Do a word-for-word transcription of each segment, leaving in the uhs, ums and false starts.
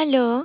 Aló,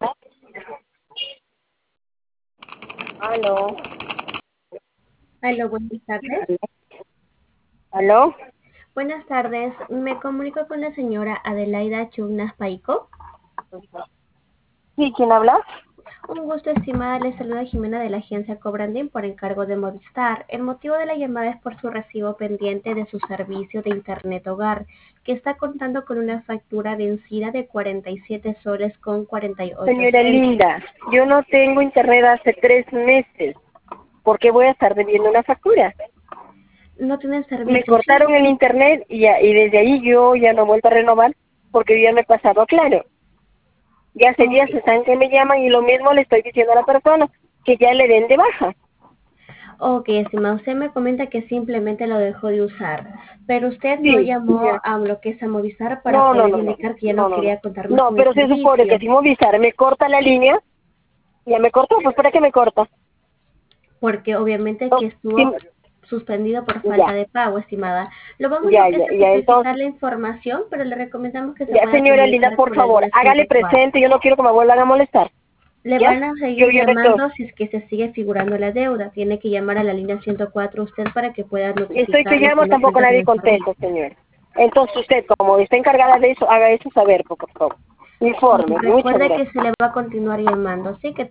Aló, Aló, buenas tardes. aló, Buenas tardes, me comunico con la señora Adelaida Chumnas Paico. sí, ¿quién habla? Un gusto, estimada, le saluda Jimena de la agencia Cobranding por encargo de Movistar. El motivo de la llamada es por su recibo pendiente de su servicio de Internet Hogar, que está contando con una factura vencida de cuarenta y siete soles con cuarenta y ocho Señora centavos. Linda, yo no tengo internet hace tres meses. ¿Por qué voy a estar debiendo una factura? No tiene Me servicio, sí. cortaron el internet y, ya, y desde ahí yo ya no he vuelto a renovar porque yo ya me he pasado claro. Ya hace días Ok, están que me llaman y lo mismo le estoy diciendo a la persona, que ya le den de baja. ok, estimada, usted me comenta que simplemente lo dejó de usar, pero usted no Sí, llamó ya. a lo que es a Movistar para No, no, poder no, no, indicar que ya no, no no, no. quería contar más No, con el pero se supone que servicio. si Movistar me corta la línea, ya me cortó, pues ¿para qué me corta? Porque obviamente No, que sí, estuvo suspendido por falta ya, de pago, estimada. Lo vamos lo ya, que ya, es a ya, entonces. tipificar la información, pero le recomendamos que se Ya, pueda señora Linda, comunicar por con el favor, hágale nueve cuatro. presente, yo no quiero que me vuelvan a molestar. Le ¿Ya? van a Yo seguir ya de todo. llamando si es que se sigue figurando la deuda. Tiene que llamar a la línea ciento cuatro usted para que pueda Y estoy que notificarles que llamo, no tampoco cuenta con nadie el contesta, servicio. señor. Entonces usted, como está encargada de eso, haga eso saber, por favor. Ok, Informe, muchas recuerde que gracias. se le va a continuar llamando, así que